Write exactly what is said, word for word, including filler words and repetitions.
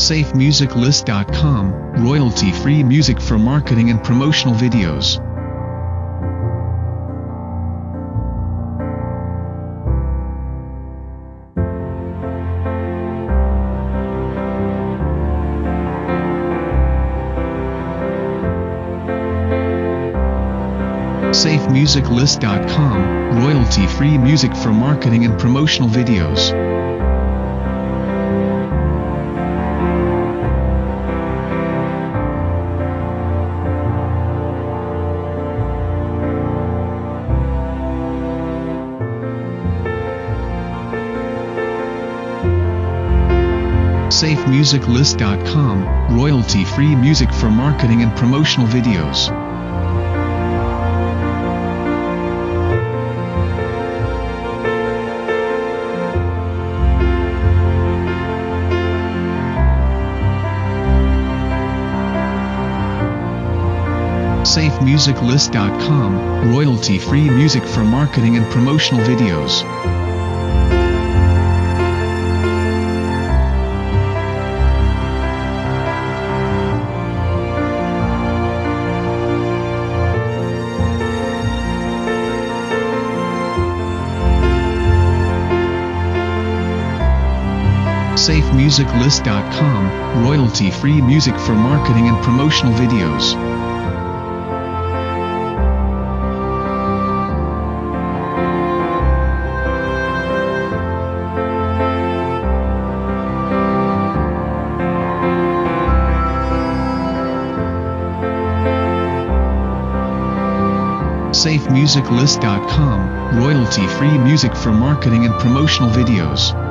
safe music list dot com, royalty-free music for marketing and promotional videos. safe music list dot com, royalty-free music for marketing and promotional videos. safe music list dot com, royalty-free music for marketing and promotional videos. safe music list dot com, royalty-free music for marketing and promotional videos. safe music list dot com, royalty-free music for marketing and promotional videos. safe music list dot com, royalty-free music for marketing and promotional videos.